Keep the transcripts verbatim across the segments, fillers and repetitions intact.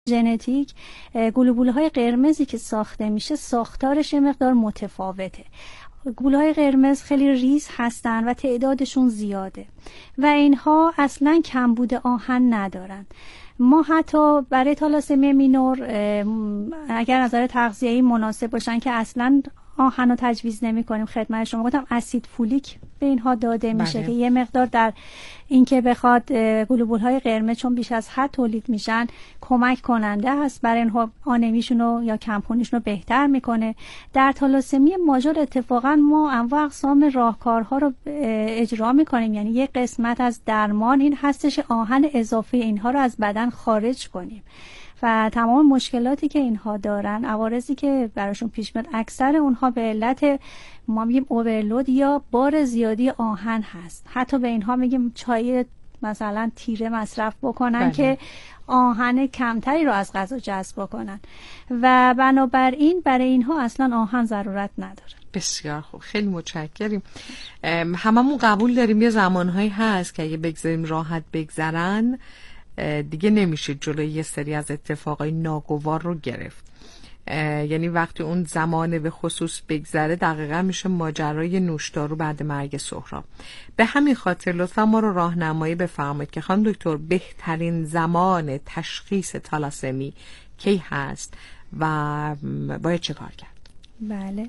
ژنتیک گلوبول‌های قرمزی که ساخته میشه ساختارش یه مقدار متفاوته. گلوبول‌های قرمز خیلی ریز هستن و تعدادشون زیاده و اینها اصلاً کمبود آهن ندارن. ما حتی برای تالاسمی مینور اگر نظر تغذیه‌ای مناسب باشن که اصلاً آهن رو تجویز نمی کنیم، خدمت شما گفتم اسید فولیک به اینها داده میشه بله. که یه مقدار در اینکه بخواد گلوبول‌های قرمز چون بیش از حد تولید میشن کمک کننده هست برای اینها، آنمیشون رو یا کمخونیشون رو بهتر میکنه. در تالاسمی ماژور اتفاقا ما انواع اقسام راهکارها رو اجرا میکنیم، یعنی یه قسمت از درمان این هستش آهن اضافی اینها رو از بدن خارج کنیم و تمام مشکلاتی که اینها دارن، عوارضی که براشون پیش میاد، اکثر اونها به علت ما میگیم اورلود یا بار زیادی آهن هست. حتی به اینها میگیم چای مثلا تیره مصرف بکنن بله. که آهن کمتری رو از غذا جذب بکنن و بنابراین برای اینها اصلا آهن ضرورت نداره. بسیار خوب، خیلی متشکریم. هممون قبول داریم یه زمانهایی هست که اگه بگذاریم راحت بگذرن دیگه نمیشه جلوی یه سری از اتفاقای ناگوار رو گرفت. یعنی وقتی اون زمانه به خصوص بگذره دقیقا میشه ماجرای نوشدارو بعد مرگ سهراب. به همین خاطر لطفا ما رو راهنمایی بفرمایید که خانم دکتر بهترین زمان تشخیص تالاسمی کی هست و باید چه کار کرد؟ بله،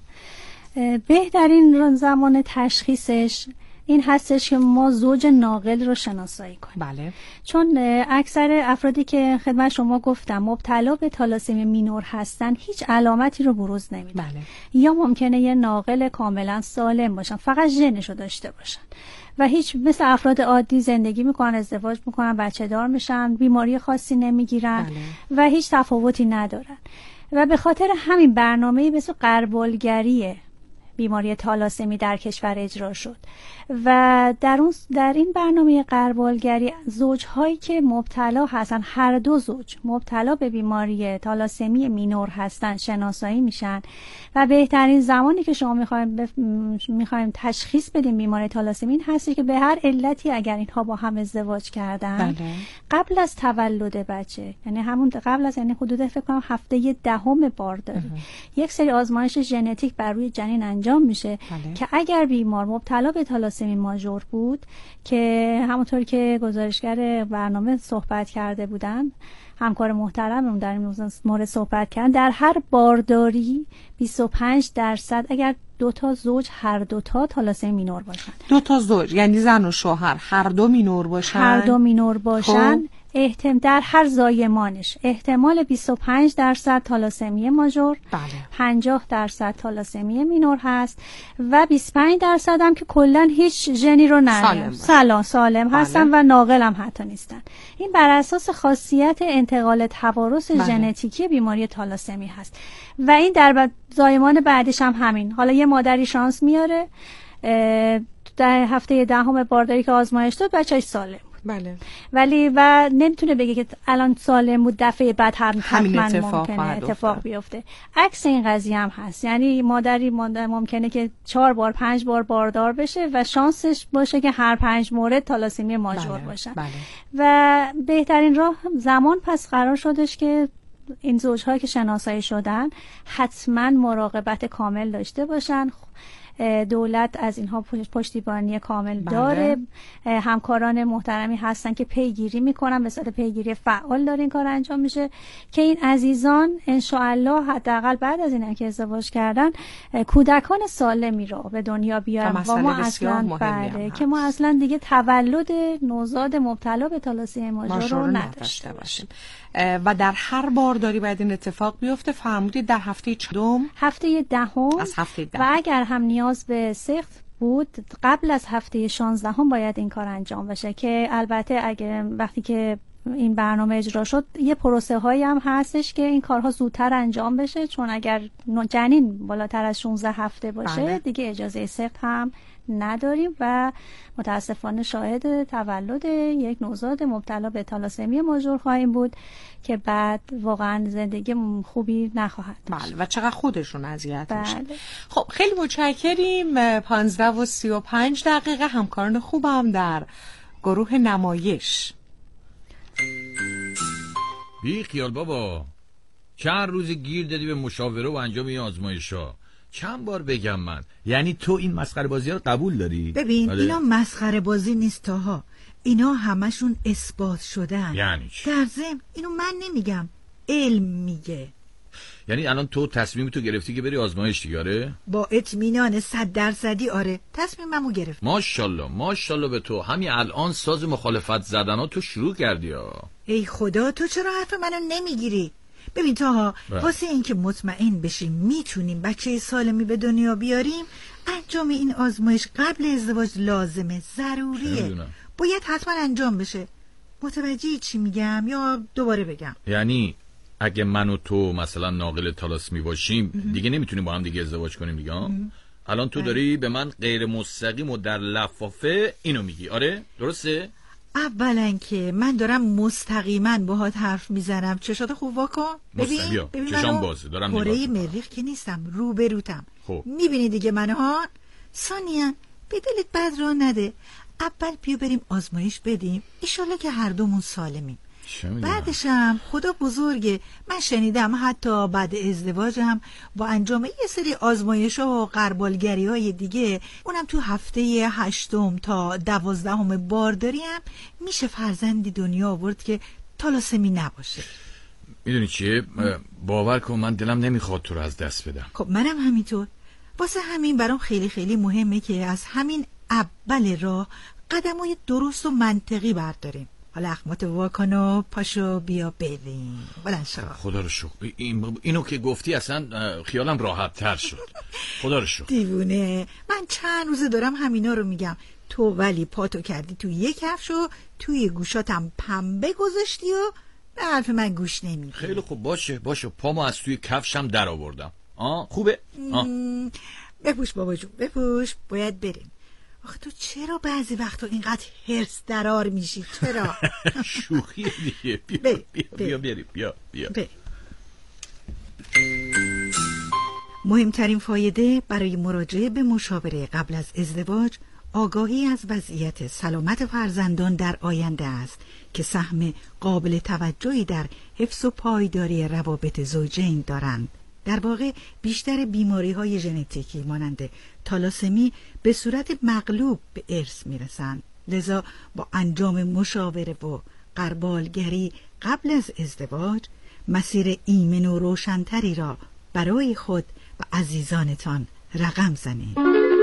بهترین زمان تشخیصش این هستش که ما زوج ناقل رو شناسایی کنیم. بله. چون اکثر افرادی که خدمت شما گفتم مبتلا به تالاسمی مینور هستن هیچ علامتی رو بروز نمیدن. بله. یا ممکنه یه ناقل کاملا سالم باشن، فقط ژنش رو داشته باشن و هیچ مثل افراد عادی زندگی میکنن، ازدواج میکنن، بچه دار میشن، بیماری خاصی نمیگیرن بله. و هیچ تفاوتی ندارن و به خاطر همین برنامه‌ای به اسم غربالگری بیماری تالاسمی در کشور اجرا شد و در اون در این برنامه غربالگری زوج‌هایی که مبتلا هستن، هر دو زوج مبتلا به بیماری تالاسمی مینور هستن شناسایی میشن و بهترین زمانی که شما می‌خواید بف... می‌خوایم تشخیص بدیم بیماری تالاسمی این هستی که به هر علتی اگر اینها با هم ازدواج کردن بله. قبل از تولد بچه، یعنی همون قبل از یعنی حدود فکر کنم هفته دهم بارداری یک سری آزمایش ژنتیک بر روی جنین انجام میشه بله. که اگر بیمار مبتلا به تالاسمی ماژور بود که همونطور که گزارشگر برنامه صحبت کرده بودن، همکار محترممون در این مورد صحبت کردن، در هر بارداری بیست و پنج درصد اگر دو تا زوج هر دو تا تالاسمی مینور باشن، دو تا زوج یعنی زن و شوهر هر دو مینور باشن، هر دو مینور باشن خب. احتمال در هر زایمانش احتمال بیست و پنج درصد تالاسمی ماژور، بله. پنجاه درصد تالاسمی مینور هست و بیست و پنج درصد هم که کلا هیچ ژنی رو ندارن، سالم سالم بله. هستن و ناقل هم حتی نیستن. این بر اساس خاصیت انتقال توارث بله. ژنتیکی بیماری تالاسمی هست و این در زایمان بعدش هم همین. حالا یه مادری شانس میاره در هفته دهم بارداری که آزمایش داد بچه‌اش سالم، بله. ولی و نمیتونه بگه که الان سالم بود دفعه بعد هم همین اتفاق ممکنه اتفاق بیفته. عکس این قضیه هم هست، یعنی مادری ممکنه که چهار بار پنج بار باردار بشه و شانسش باشه که هر پنج مورد تالاسمی ماژور بله. باشن بله. و بهترین راه زمان پس قرار شدش که این زوج‌هایی که شناسایی شدن حتما مراقبت کامل داشته باشن. دولت از اینها پشتیبانی کامل بله. داره، همکاران محترمی هستن که پیگیری میکنن، به صورت پیگیری فعال داره این کار انجام میشه که این عزیزان انشاءالله حداقل بعد از این که ازدواج کردن کودکان سالمی رو به دنیا بیارن و ما اصلا بله که ما اصلا دیگه تولد نوزاد مبتلا به تالاسمی ماژور رو نداشته باشیم. و در هر بارداری باید این اتفاق بیفته. فرمودید در هفته چندم؟ هفته دهم. از هفته دهم. و اگر هم نیاز به سخت بود قبل از هفته شانزدهم باید این کار انجام بشه که البته اگه وقتی که این برنامه اجرا شد یه پروسه هایی هم هستش که این کارها زودتر انجام بشه، چون اگر جنین بالاتر از شانزده هفته باشه بله. دیگه اجازه سخت هم نداریم و متاسفانه شاهد تولد یک نوزاد مبتلا به تالاسمی ماژور خواهیم بود که بعد واقعا زندگی خوبی نخواهد داشت. بله و چقدر خودشون اذیت بله. میشن. خب خیلی متشکریم. پانزده و سی و پنج دقیقه همکاران خوبم در گروه نمایش. بی خیال بابا، چند روز گیر دادی به مشاوره و انجام این آزمایش‌ها. چند بار بگم من؟ یعنی تو این مسخره بازی ها رو قبول داری؟ ببین آره؟ اینا مسخره بازی نیست تاها، اینا همشون اثبات شدن. یعنی چی؟ در ضمن اینو من نمیگم، علم میگه. یعنی الان تو تصمیم تو گرفتی که بری آزمایش دیگه؟ آره؟ با اطمینان صد درصدی آره تصمیممو گرفت. ماشاءالله ماشاءالله به تو. همین الان ساز مخالفت زدن ها تو شروع کردی ها. ای خدا، تو چرا حرف منو نمیگیری؟ ببین تاها، واسه اینکه مطمئن بشیم میتونیم بچه سالمی به دنیا بیاریم، انجام این آزمایش قبل ازدواج لازمه، ضروریه، باید حتما انجام بشه. متوجهی چی میگم یا دوباره بگم؟ یعنی اگه من و تو مثلا ناقل تالاسمی باشیم دیگه نمیتونیم با هم دیگه ازدواج کنیم دیگه؟ الان تو داری به من غیر مستقیم و در لفافه اینو میگی، آره؟ درسته؟ اولا که من دارم مستقیما باهات حرف میزنم، چشات خوب واکن. ببین ببین چشام بازه، دارم کره مریخ که نیستم، روبروتم. میبینی دیگه من ها. ثانیاً به دلت بد راه نده، اول بیا بریم آزمایش بدیم، ایشالله که هر دومون سالمیم. بعدشم خدا بزرگه، من شنیدم حتی بعد ازدواجم با انجام یه سری آزمایش ها و غربالگری های دیگه، اونم تو هفته هشتم تا دوازدهم بارداری هم میشه فرزندی دنیا آورد که تالاسمی نباشه. میدونی چیه؟ باور کن من دلم نمیخواد تو رو از دست بدم. خب منم همینطور. واسه همین برام خیلی خیلی مهمه که از همین اول راه قدمای درست و منطقی برداریم. حالا اخمات واکن و پاشو بیا بریم. بلند شو. خدا رو شکر. این اینو که گفتی اصلا خیالم راحت تر شد. خدا رو شکر. دیوونه، من چند روزه دارم همینا رو میگم، تو ولی پاتو کردی تو یک کفش و توی گوشاتم پنبه گذاشتی و به حرف من گوش نمیدی. خیلی خوب، باشه باشه، پامو از توی کفشم در آوردم. آه خوبه. آه. بپوش بابا جون بپوش، باید بریم. آخه تو چرا بعضی وقتا اینقدر هرس درار میشی؟ چرا؟ شوخی دیگه. بیا بیا بیا بریم بیا بیا. مهمترین فایده برای مراجعه به مشاوره قبل از ازدواج آگاهی از وضعیت سلامت فرزندان در آینده است که سهم قابل توجهی در حفظ و پایداری روابط زوجین دارند. در واقع بیشتر بیماری‌های ژنتیکی مانند تالاسمی به صورت مغلوب به ارث میرسند. لذا با انجام مشاوره و غربالگری قبل از ازدواج مسیر ایمن و روشن‌تری را برای خود و عزیزانتان رقم زنید.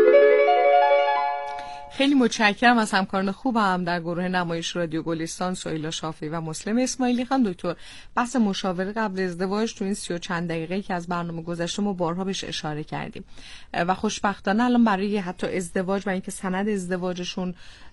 خیلی متشکرم از همکاران خوبم در گروه نمایش رادیو گلستان، سهیلا شافعی و مسلم اسماعیلی. خانم دکتر، بحث مشاوره قبل ازدواج تو این سی و چند دقیقه‌ای که از برنامه گذشته ما بارها بهش اشاره کردیم و خوشبختانه الان برای حتی ازدواج و اینکه سند ازدواجشون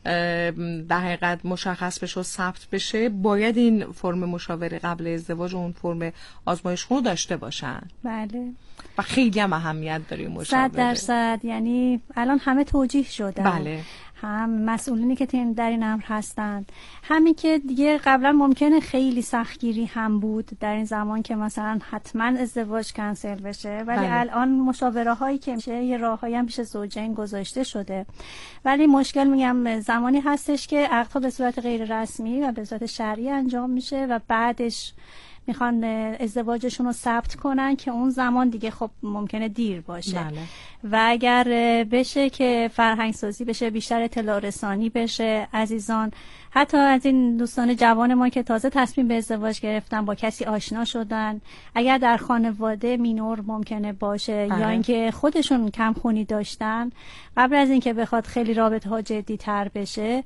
در حقیقت مشخص بشه و ثبت بشه، باید این فرم مشاوره قبل ازدواج و اون فرم آزمایش خون داشته باشن. بله. و خیلی هم اهمیت داره مشاوره. صد درصد. یعنی الان همه توجیه شدن. بله. هم مسئولینی که در این امر هستند، همین که دیگه قبلا ممکنه خیلی سختگیری هم بود در این زمان که مثلا حتما ازدواج کنسل بشه، ولی بله. الان مشاوره هایی که میشه یه راههایی هم پیش زوجین گذاشته شده. ولی مشکل میگم زمانی هستش که عقدها به صورت غیر رسمی و به صورت شرعی انجام میشه و بعدش میخوان ازدواجشون رو ثبت کنن که اون زمان دیگه خب ممکنه دیر باشه. بله. و اگر بشه که فرهنگ سازی بشه، بیشتر اطلاع رسانی بشه، عزیزان حتی از این دوستان جوان ما که تازه تصمیم به ازدواج گرفتن با کسی آشنا شدن، اگر در خانواده مینور ممکنه باشه بله. یا اینکه خودشون کم خونی داشتن، قبل از اینکه بخواد خیلی رابطه ها جدی تر بشه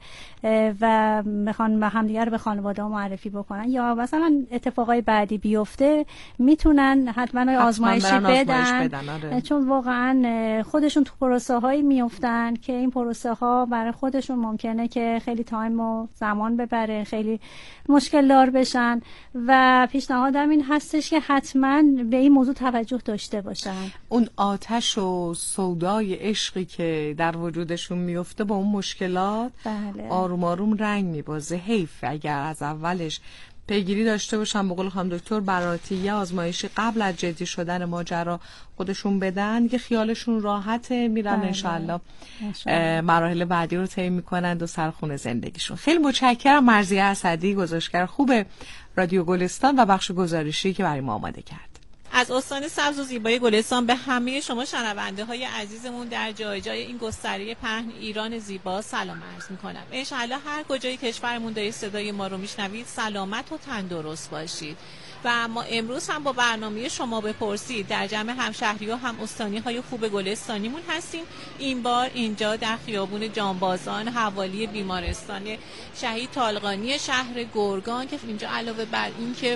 و میخوان همدیگه رو به خانواده ها معرفی بکنن یا مثلا اتفاقای بعدی بیفته، میتونن حتما آزمایشی بدن, بدن آره. چون واقعا خودشون تو پروسه هایی میفتن که این پروسه ها برای خودشون ممکنه که خیلی تایم و زمان ببره، خیلی مشکل دار بشن و پیشنهادم این هستش که حتما به این موضوع توجه داشته باشن. اون آتش و سودای عشقی که در وجودشون میفته با اون مشکلات بله. آروم آروم رنگ میبازه. حیف اگر از اولش پیگیری داشته باشن، به قول خانم دکتر براتی یه آزمایشی قبل از جدی شدن ماجرا خودشون بدن، که خیالشون راحته، میرن بله. انشالله مراحل بعدی رو طی میکنند و سرخون زندگیشون. خیلی متشکرم. مرضیه اسدی، گزارشگر خوب رادیو گلستان و بخش گزارشی که برای ما آماده کرد. از استان سبز و زیبای گلستان به همه شما شنونده های عزیزمون در جای جای این گستره پهن ایران زیبا سلام عرض میکنم. انشاءالله هر کجای کشورمون دارید صدای ما رو میشنوید سلامت و تندرست باشید. و ما امروز هم با برنامه شما بپرسید در جمع همشهری و هم استانی های خوب گلستانیمون هستیم. این بار اینجا در خیابون جانبازان حوالی بیمارستان شهید طالقانی شهر گرگان که اینجا علاوه بر این که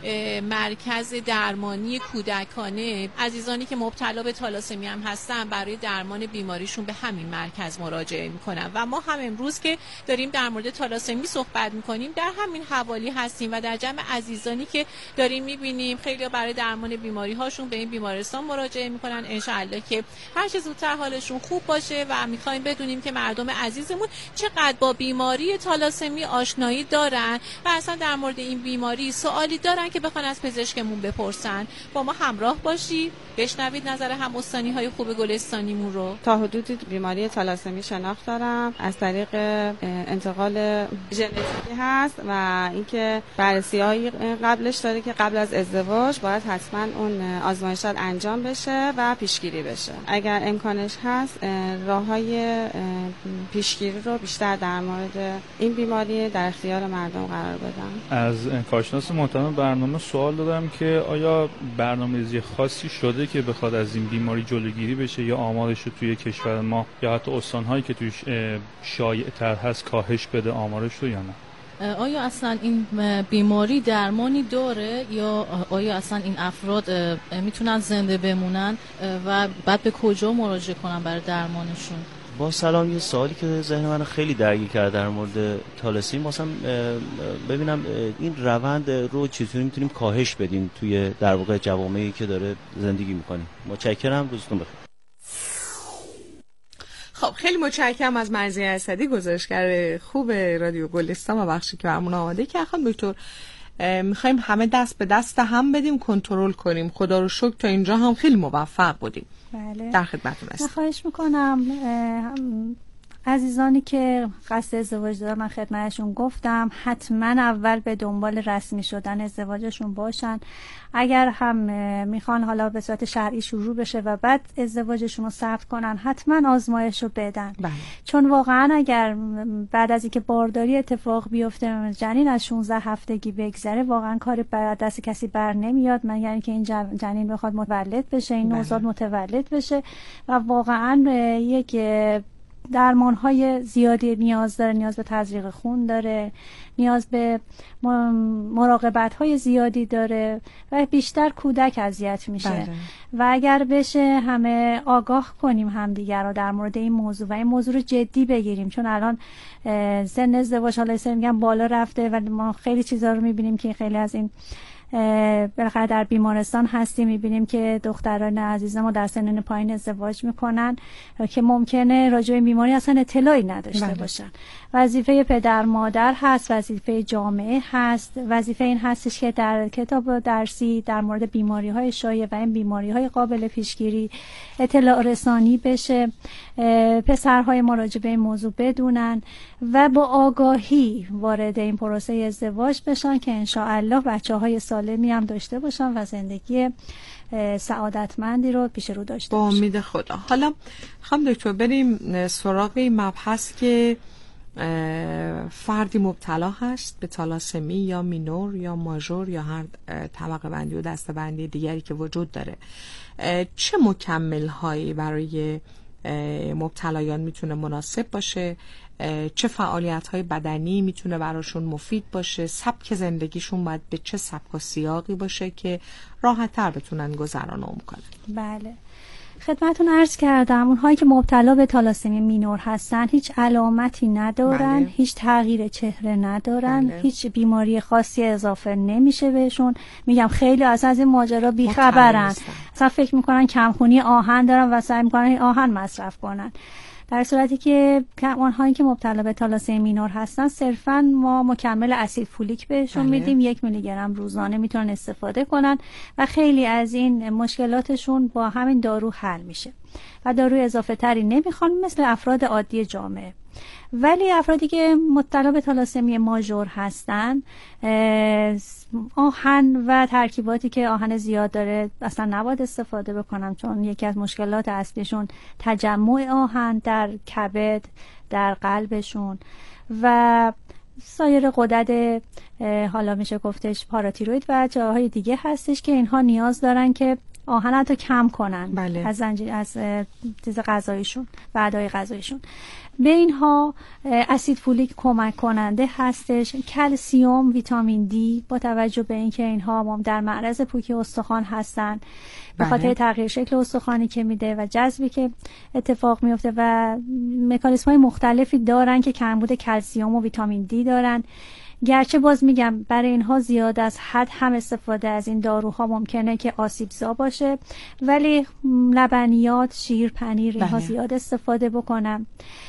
مرکز درمانی کودکانه، عزیزانی که مبتلا به تالاسمی هم هستن برای درمان بیماریشون به همین مرکز مراجعه میکنن و ما هم امروز که داریم در مورد تالاسمی صحبت میکنیم در همین حوالی هستیم و در جمع عزیزانی که داریم میبینیم خیلی برای درمان بیماری هاشون به این بیمارستان مراجعه میکنن. انشاءالله که هر چه زودتر حالشون خوب باشه و میخوایم بدونیم که مردم عزیزمون چقدر با بیماری تالاسمی آشنایی دارن و اصلا در مورد این بیماری سوالی دارن که بخوان از پزشکمون بپرسن. با ما همراه باشید، بشنوید نظر هم استانی های خوب گلستانیمون رو. تا حدودی بیماری تالاسمی شناخت دارم، از طریق انتقال ژنتیکی هست و اینکه بررسی‌های قبلش داره که قبل از ازدواج باید حتما اون آزمایشات انجام بشه و پیشگیری بشه. اگر امکانش هست راه‌های پیشگیری رو بیشتر در مورد این بیماری در اختیار مردم قرار بدم. از کارشناس محترم برنامه سوال دادم که آیا برنامه‌ریزی خاصی شده که بخواد از این بیماری جلوگیری بشه یا آمارش رو توی کشور ما یا حتی استان‌هایی که توش شایع‌تر هست کاهش بده آمارش رو یا نه؟ آیا اصلا این بیماری درمانی داره یا آیا اصلا این افراد میتونن زنده بمونن و بعد به کجا مراجعه کنن برای درمانشون؟ با سلام، یه سوالی که ذهن من خیلی درگیر کرده در مورد تالاسمی، مثلا ببینم این روند رو چطوری میتونیم کاهش بدیم توی در واقع جوامعی که داره زندگی میکنیم. متشکرم، روزتون بخیر. خب خیلی متشکرم از مرضیه اسدی، گزارشگر خوب رادیو گلستان و بخشی که برامون آماده کرد. خانم دکتر، میخوایم همه دست به دست هم بدیم، کنترل کنیم. خدا رو شکر تا اینجا هم خیلی موفق بودیم. بله. در خدمتتون هستم. خواهش میکنم عزیزانی که قصد ازدواج دارن، من خدمتشون گفتم حتما اول به دنبال رسمی شدن ازدواجشون باشن. اگر هم میخوان حالا به صورت شرعی شروع بشه و بعد ازدواجشون رو ثبت کنن، حتما آزمایش رو بدن. بله. چون واقعا اگر بعد از اینکه بارداری اتفاق بیفته جنین از شانزده هفتگی بگذره، واقعا کار بر دست کسی بر نمیاد مگر اینکه این جنین بخواد متولد بشه، این نوزاد متولد بشه و واقعا یک درمان های زیادی نیاز داره، نیاز به تزریق خون داره، نیاز به مراقبت های زیادی داره و بیشتر کودک اذیت میشه. بله. و اگر بشه همه آگاه کنیم همدیگر رو در مورد این موضوع و این موضوع رو جدی بگیریم، چون الان سن ازدواج حالا سن میگم بالا رفته و ما خیلی چیزا رو میبینیم که خیلی از این بالاخره در بیمارستان هستیم میبینیم که دختران عزیز ما در سنین پایین ازدواج میکنن که ممکنه راجع به بیماری اصلا اطلاعی نداشته بله. باشن. وظیفه پدر مادر هست، وظیفه جامعه هست، وظیفه این هستش که در کتاب درسی در مورد بیماری های شایع و این بیماری های قابل پیشگیری اطلاع رسانی بشه، پسرهای ما راجع به این موضوع بدونن و با آگاهی وارد این پروسه ازدواج بشن که انشاءالله بچه‌های سالمی هم داشته باشن و زندگی سعادتمندی رو پیش رو داشته باشن. با امید خدا. حالا خانم دکتر بریم سراغ این مبحث که فردی مبتلا هست به تالاسمی یا مینور یا ماژور یا هر طبقه بندی و دسته بندی دیگری که وجود داره، چه مکمل هایی برای مبتلایان میتونه مناسب باشه؟ چه فعالیت های بدنی میتونه براشون مفید باشه؟ سبک زندگیشون باید به چه سبک و سیاقی باشه که راحت تر بتونن گذران عمر کنن؟ بله، خدمتون عرض کردم اونهایی که مبتلا به تالاسمی مینور هستن هیچ علامتی ندارن. بله. هیچ تغییر چهره ندارن. بله. هیچ بیماری خاصی اضافه نمیشه بهشون. میگم خیلی اصلا از این ماجرا بیخبرن، اصلا فکر میکنن کمخونی آهن دارن و سعی میکنن آهن مصرف کنن، در صورتی که اونهایی که مبتلا به تالاسمی مینور هستن صرفاً ما مکمل اسید فولیک بهشون بله. میدیم، یک میلی گرم روزانه میتونن استفاده کنن و خیلی از این مشکلاتشون با همین دارو حل میشه و داروی اضافه تری نمیخوان، مثل افراد عادی جامعه. ولی افرادی که مبتلا به تالاسمی ماژور هستن، آهن و ترکیباتی که آهن زیاد داره اصلا نباید استفاده بکنم، چون یکی از مشکلات اصلیشون تجمع آهن در کبد، در قلبشون و سایر غدد، حالا میشه گفتش پاراتیروید و جاهای دیگه هستش که اینها نیاز دارن که آهن رو کم کنن. بله. از زنجیر از چیز غذاییشون و ادای غذاییشون. به اینها اسید فولیک کمک کننده هستش، کلسیم، ویتامین دی، با توجه به اینکه اینها در معرض پوکی استخوان هستن به خاطر تغییر شکل استخوانی که میده و جذبی که اتفاق میفته و مکانیزم‌های مختلفی دارن که کمبود کلسیم و ویتامین دی دارن. گرچه باز میگم برای اینها زیاد از حد هم استفاده از این داروها ممکنه که آسیبزا باشه، ولی لبنیات، شیر، پنیر اینها بله. زیاد استفاده بکنم.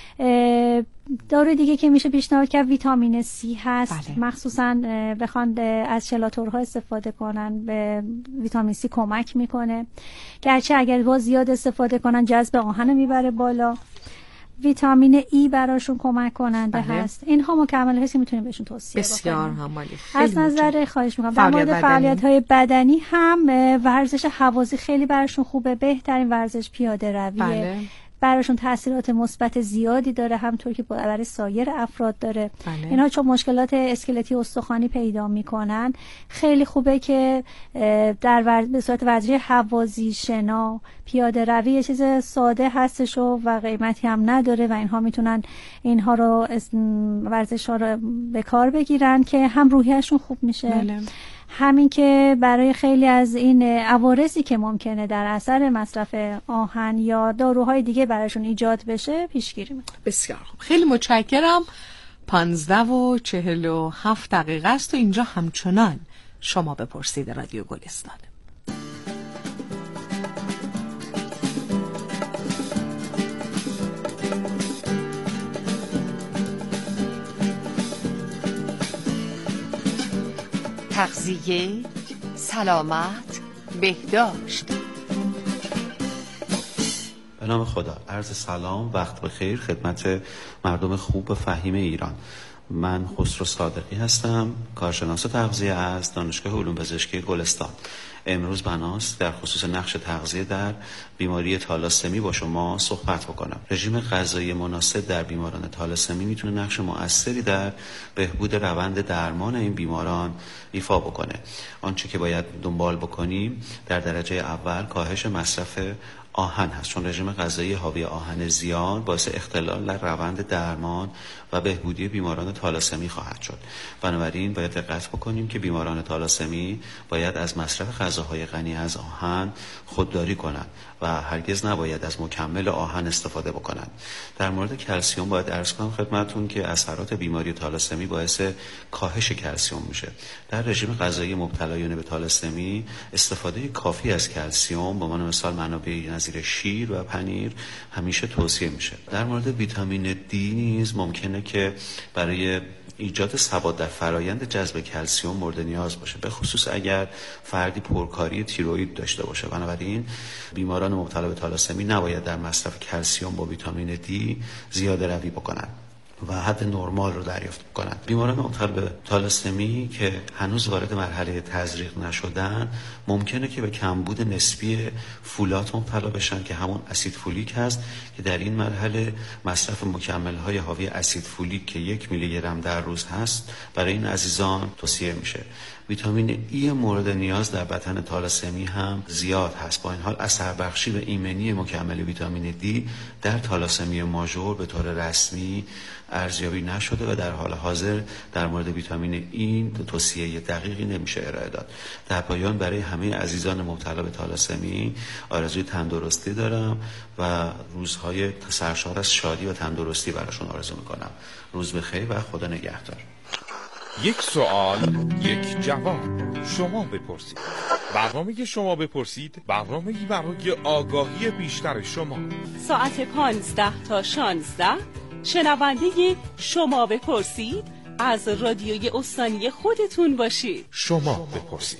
دارو دیگه که میشه پیشنهاد کرد ویتامین سی هست. بله. مخصوصا بخوان از چلاتورها استفاده کنن به ویتامین سی کمک میکنه، گرچه اگر باز زیاد استفاده کنن جذب آهن میبره بالا. ویتامین ای براشون کمک کننده بله. هست. اینها مکمل هست که میتونیم بهشون توصیه بکنیم. بسیار همالی. از نظر خواهش میکنم در مورد فعالیت‌های بدنی هم ورزش هوازی خیلی براشون خوبه. بهترین ورزش پیاده رویه. بله. براشون تاثیرات مثبت زیادی داره، همونطور که برای سایر افراد داره. بله. اینا چون مشکلات اسکلتی استخوانی پیدا میکنن، خیلی خوبه که در ور... به صورت ورزش هوازی، شنا، پیاده روی یه چیز ساده هستش و قیمتی هم نداره و اینها میتونن اینها رو ورزش ها رو به کار بگیرن که هم روحیشون خوب میشه. بله. همین که برای خیلی از این عوارضی که ممکنه در اثر مصرف آهن یا داروهای دیگه براشون ایجاد بشه پیشگیری میکنه. بسیار خوب، خیلی متشکرم. پانزده و چهل و هفت دقیقه است و اینجا همچنان شما بپرسید رادیو گلستان. تغذیه، سلامت، بهداشت. به نام خدا، عرض سلام، وقت بخیر خدمت مردم خوب و فهیم ایران. من خسرو صادقی هستم، کارشناس تغذیه از دانشگاه علوم پزشکی گلستان. امروز بناست در خصوص نقش تغذیه در بیماری تالاسمی با شما صحبت بکنم. رژیم غذایی مناسب در بیماران تالاسمی میتونه نقش مؤثری در بهبود روند درمان این بیماران ایفا بکنه. آنچه که باید دنبال بکنیم در درجه اول کاهش مصرف آهن هست، چون رژیم غذایی حاوی آهن زیاد باعث اختلال در روند درمان و بهبودی بیماران تالاسمی خواهد شد. بنابراین باید دقت بکنیم که بیماران تالاسمی باید از مصرف غذاهای غنی از آهن خودداری کنند و هرگز نباید از مکمل آهن استفاده بکنند. در مورد کلسیم باید عرض کنم خدمتتون که اثرات بیماری تالاسمی باعث کاهش کلسیم میشه. در رژیم غذایی مبتلایان به تالاسمی استفاده کافی از کلسیم به عنوان مثال منابع نظیر شیر و پنیر همیشه توصیه میشه. در مورد ویتامین دی نیز ممکنه که برای ایجاد ثبات در فرایند جذب کلسیم مورد نیاز باشه، به خصوص اگر فردی پرکاری تیروئید داشته باشه. بنابراین بیماران مبتلا به تالاسمی نباید در مصرف کلسیم با ویتامین دی زیاده روی بکنن و حد نرمال رو دریافت کنند. بیماران مبتلا به تالاسمی که هنوز وارد مرحله تزریق نشدن ممکنه که به کمبود نسبی فولات مبتلا بشن که همون اسید فولیک هست که در این مرحله مصرف مکمل‌های حاوی اسید فولیک که یک میلی گرم در روز هست برای این عزیزان توصیه میشه. ویتامین ای مورد نیاز در بدن تالاسمی هم زیاد هست. با این حال اثر بخشی و ایمنی مکمل ویتامین دی در تالاسمی ماژور به طور رسمی ارزیابی نشده و در حال حاضر در مورد ویتامین ای توصیه دقیقی نمیشه ارائه داد. در پایان برای همه عزیزان مبتلا به تالاسمی آرزوی تندرستی دارم و روزهای سرشار از شادی و تندرستی براشون آرزو میکنم. روز بخیر و خدا نگهدار. یک سوال، یک جواب. شما بپرسید. برنامه شما بپرسید، برنامه برای آگاهی بیشتر شما. ساعت پانزده تا شانزده شنونده شما بپرسید از رادیوی استانی خودتون باشید. شما بپرسید.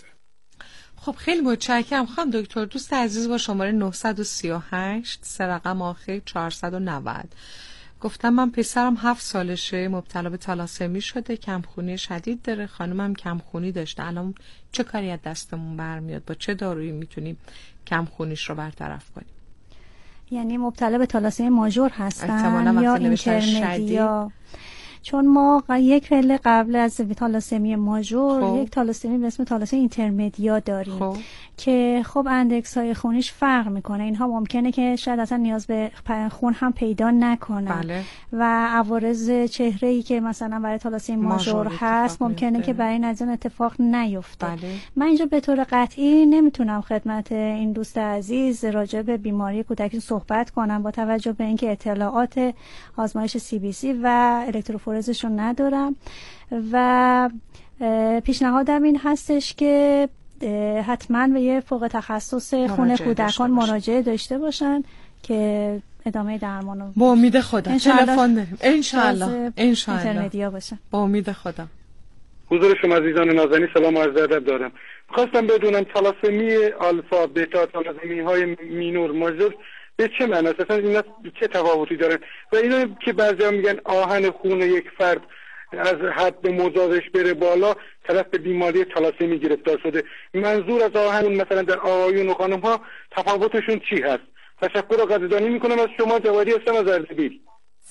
خب خیلی متشکرم خانم دکتر. دوست عزیز با شماره نه سه هشت سه رقم آخر چهارصد و نود گفتم من پسرم هفت سالشه، مبتلا به تالاسمی شده، کمخونی شدید داره، خانمم کمخونی داشته. الان چه کاری از دستمون برمیاد؟ با چه دارویی میتونیم کمخونیش رو برطرف کنیم؟ یعنی مبتلا به تالاسمی ماژور هستن یا اینترمدیا؟ چون ما یک پله قبل از تالاسمی ماژور خب. یک تالاسمی به اسم تالاسمی اینترمدیا داریم خب. که خب اندکس های خونیش فرق میکنه. اینها ممکنه که شاید اصلا نیاز به خون هم پیدا نکنن بله. و عوارض چهره‌ای که مثلا برای تالاسمی ماژور هست ممکنه میفته. که برای این از اون اتفاق نیفته. بله. من اینجا به طور قطعی نمیتونم خدمت این دوست عزیز راجع به بیماری کودکی صحبت کنم با توجه به اینکه اطلاعات آزمایش سی بی سی و الکتروفورزش رو ندارم و پیشنهادم این هستش که حتما به یه فوق تخصص خون کودکان مراجعه داشته باشن که ادامه درمان رو با امید خدا تلفن داریم ان شاء الله ان شاء الله اینترمدیا باشه. با امید خدا. حضور شما عزیزان نازنین، سلام و عرض ادب دارم. خواستم بدونم تالاسمی آلفا بتا تالاسمی های مینور ماژور به چه معنی است؟ اصلا اینا چه تفاوتی دارن؟ و اینا که بعضیا میگن آهن خون یک فرد از حد مضادش بره بالا طرف به بیماری تالاسمی گرفتار شده، منظور از آهن مثلا در آقایون و خانم ها تفاوتشون چی هست؟ تشکر و قدردانی میکنم از شما. جوادی هستم از اردبیل.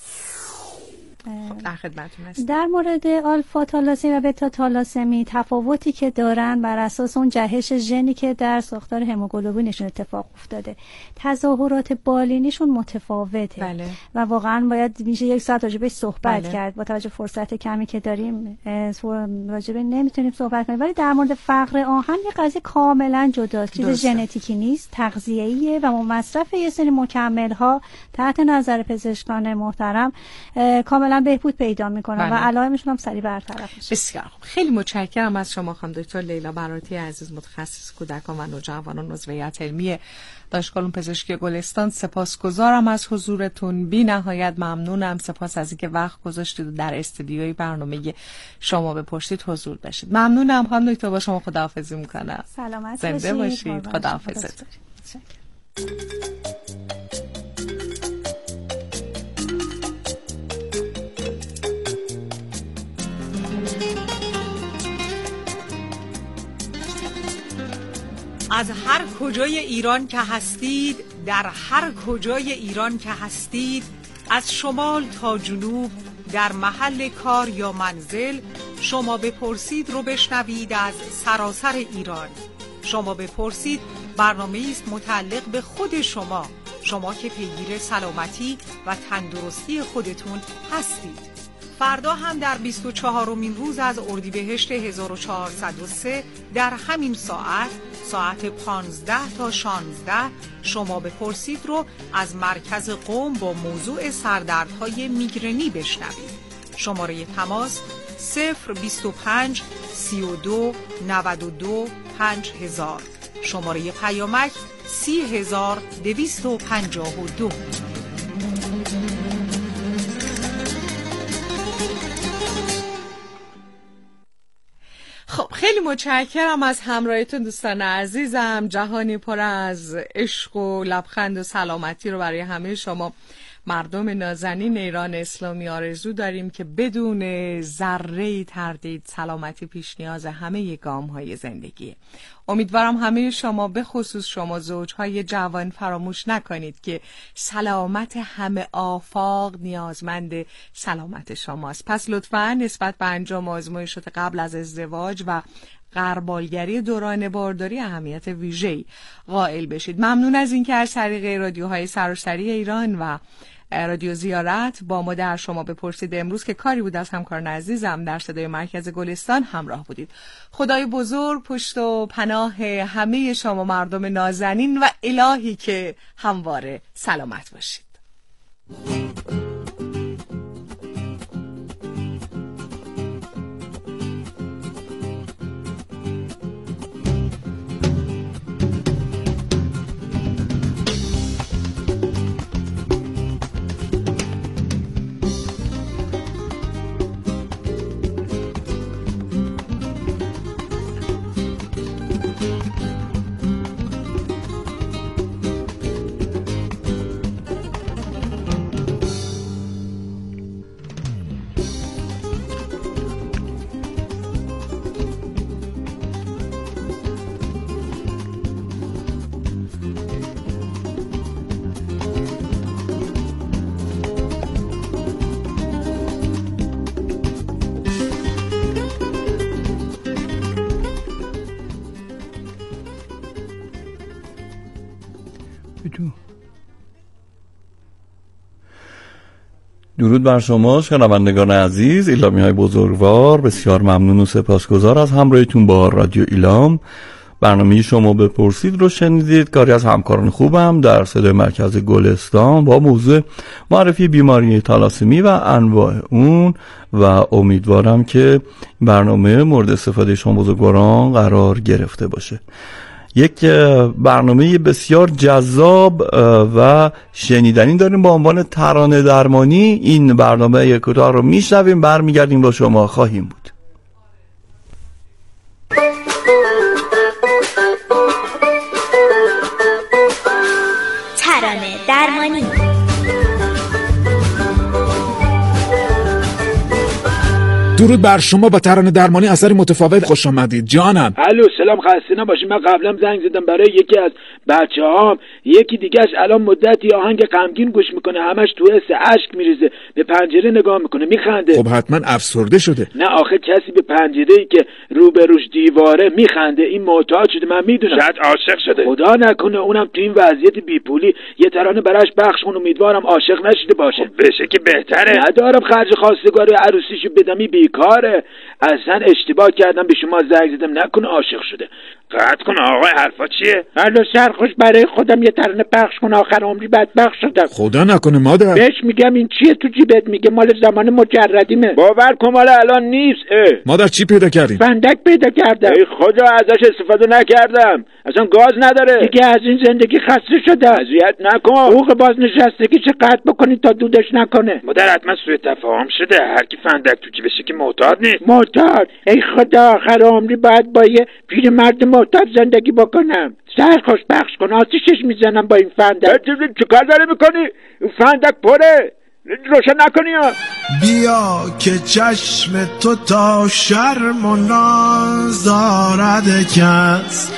در خدمتتون هستم. در مورد آلفا تالاسمی و بتا تالاسمی تفاوتی که دارن بر اساس اون جهش ژنی که در ساختار هموگلوبینشون اتفاق افتاده، تظاهرات بالینیشون متفاوته بله. و واقعا باید میشه یک ساعت راجع بهش صحبت بله. کرد. با توجه فرصت کمی که داریم راجع به نمیتونیم صحبت کنیم، ولی در مورد فقر آهن یه قضیه کاملا جداست، چیز ژنتیکی نیست، تغذیه‌ایه و مصرف یه سری مکمل‌ها تحت نظر پزشکان محترم کاملا بهبود پیدا میکنن بله. و علائمشون هم سریع برطرف میشه. بسیار خوب، خیلی متشکرم از شما خانم دکتر لیلا براتی عزیز، متخصص کودکان و نوجوانان عضو هیئت علمی دانشگاه علوم پزشکی گلستان. سپاسگزارم از حضورتون، بی نهایت ممنونم. سپاس از اینکه وقت گذاشتید و در استودیوی برنامه شما بپرسید حضور داشتید. ممنونم خانم دکتر، با شما خداحافظی میکنم. سلامت زنده باشید. باشید. خداحافظتون. از هر کجای ایران که هستید، در هر کجای ایران که هستید، از شمال تا جنوب، در محل کار یا منزل، شما بپرسید رو بشنوید از سراسر ایران. شما بپرسید برنامه‌ای است متعلق به خود شما، شما که پیگیر سلامتی و تندرستی خودتون هستید. فردا هم در بیست و چهارمین روز از اردیبهشت هزار و چهارصد و سه در همین ساعت ساعت پانزده تا شانزده شما بپرسید رو از مرکز قم با موضوع سردردهای میگرنی بشنوید. شماره تماس صفر بیست و پنج سی و دو نود و دو پنج هزار، شماره پیامک سی هزار دویست و پنجاه و دو. خب خیلی متشکرم از همراهیتون دوستان عزیزم. جهانی پر از عشق و لبخند و سلامتی رو برای همه شما مردم نازنین ایران اسلامی آرزو داریم که بدون ذره تردید سلامتی پیش نیاز همه گام‌های زندگیه. امیدوارم همه شما به خصوص شما زوجهای جوان فراموش نکنید که سلامت همه آفاق نیازمند سلامت شماست. پس لطفاً نسبت به انجام آزمایشات قبل از ازدواج و غربالگری دوران بارداری اهمیت ویژه‌ای قائل بشید. ممنون از اینکه از طریق رادیوهای سراسری ایران و رادیو زیارت با ما در شما بپرسید امروز که کاری بود از همکاران عزیزم در صدای مرکز گلستان همراه بودید. خدای بزرگ پشت و پناه همه شما مردم نازنین و الهی که همواره سلامت باشید. بدون. درود بر شما شنوندگان عزیز، ایلامی های بزرگوار، بسیار ممنون و سپاسگزار از همراهیتون با رادیو ایلام. برنامه شما بپرسید رو شنیدید، کاری از همکاران خوبم در صدای مرکز گلستان با موضوع معرفی بیماری تالاسمی و انواع اون و امیدوارم که برنامه مورد استفاده شما بزرگواران قرار گرفته باشه. یک برنامه بسیار جذاب و شنیدنی داریم با عنوان ترانه درمانی. این برنامه یک کوتاه رو میشنویم، برمیگردیم با شما خواهیم بود. ترانه درمانی. درود بر شما، با ترانه درمانی اثری متفاوت خوش آمدید. جانم. الو سلام، خسته نباشید. من قبلا زنگ زدم برای یکی از بچه‌هام، یکی دیگه‌اش الان مدتی آهنگ غمگین گوش میکنه، همش تو حس اشک میریزه، به پنجره نگاه میکنه میخنده. خب حتما افسرده شده. نه آخه کسی به پنجره‌ای که روبروش دیواره میخنده این معتاد شده، من میدونم. شاید عاشق شده. خدا نکنه اونم تو این وضعیت بیپولی یه ترانه براش پخش کن، امیدوارم عاشق نشده باشه. خب بشه که بهتره. ندارم خرج خواستگاری عروسیشو بدم، بیکاره. اصلا اشتباه کردم به شما زنگ زدم، نکنه عاشق شده. قطع کن آقای، حرفا چیه؟ الو سرخوش، برای خودم یه ترانه پخش کن، آخر عمری بدبخت شدم. خدا نکنه مادر. بهش میگم این چیه تو جیبت؟ میگه مال زمان مجردیمه. باور کن مال الان نیست. اه. مادر چی پیدا کردیم؟ فندک پیدا کردم. ای خدا ازش استفاده نکردم، اصلا گاز نداره. دیگه از این زندگی خسته شده. اذیت نکن. حقوق بازنشستگی چه قطع بکنید تا دودش نکنه. مادر حتما سوء تفاهم شده، هر کی فندک تو جیبشه که معتاد نیست. معتاد؟ ای خدا، آخر عمری باید با یه پیرمرد معتاد زندگی بکنم. سرخوش بخش کن، آتیشش میزنم با این فندک. چه کار داری میکنی؟ این فندک پره، روشن نکنی ها. بیا که چشم تو تا شرم و ناز دارد کس،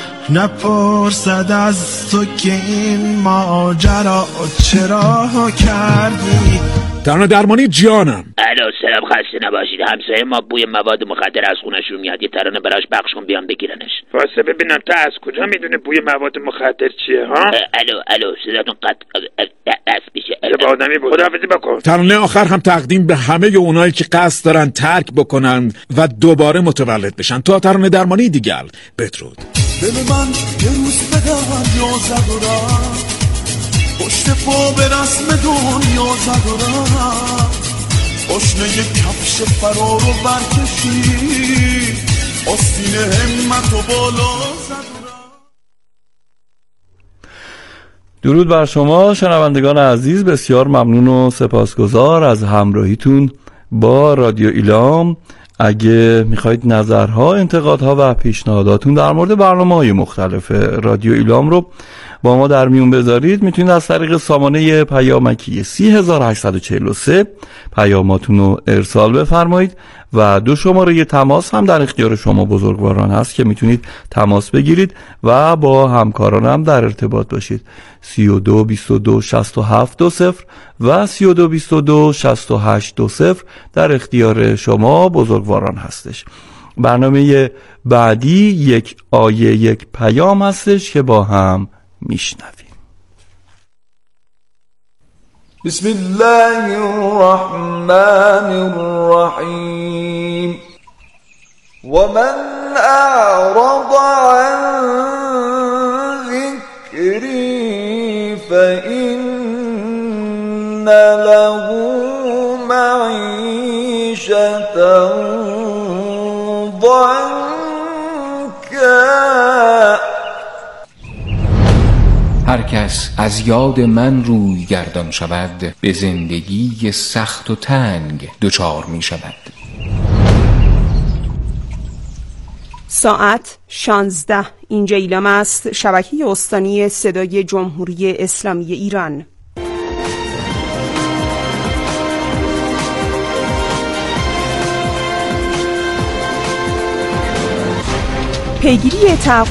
نپرسد از تو که این ماجرا چرا کردی. ترانه درمانی جانم. الو سلام، خسته نباشید. همسایه ما بوی مواد مخدر از خونشون میاد، یه ترانه براش پخش کن بیام بگیرنش. واسه ببینم تا از کجا میدونه بوی مواد مخدر چیه ها؟ الو الو صداتون قطع دست میشه. به آدمی بود. خداحافظی بکن. ترانه آخر هم تقدیم به همه اونایی که قصد دارن ترک بکنن و دوباره متولد بشن. تا ترانه درمانی دیگر بدرود. دل من یه روز به دریا زد و رفت، پشت پا به رسم دنیا زد و رفت، پشنه یه کفش فرار و برکشید، آستین همت و بالا زد و رفت. درود بر شما شنوندگان عزیز، بسیار ممنون و سپاسگزار از همراهیتون با رادیو ایلام. اگه میخواید نظرها، انتقادها و پیشنهاداتون در مورد برنامه‌های مختلف رادیو ایلام رو با ما در میون بذارید، میتونید از طریق سامانه پیامکی سی هزار و هشتصد و چهل و سه پیاماتون رو ارسال بفرمایید و دو شماره تماس هم در اختیار شما بزرگواران هست که میتونید تماس بگیرید و با همکاران هم در ارتباط باشید. سی و دو بیست و دو شصت و هفت دو صفر و سی و دو بیست و دو شصت و هشت دو صفر در اختیار شما بزرگواران هستش. برنامه بعدی یک آیه یک پیام هستش که با هم میشنویم. بسم الله الرحمن الرحیم ومن اعرض عن ذکری فإن له معیشة ضنکا. هر کس از یاد من روی گردان شود، به زندگی سخت و تنگ دچار می شود. ساعت شانزده. اینجا ایلام است، شبکه استانی صدای جمهوری اسلامی ایران. پیگیری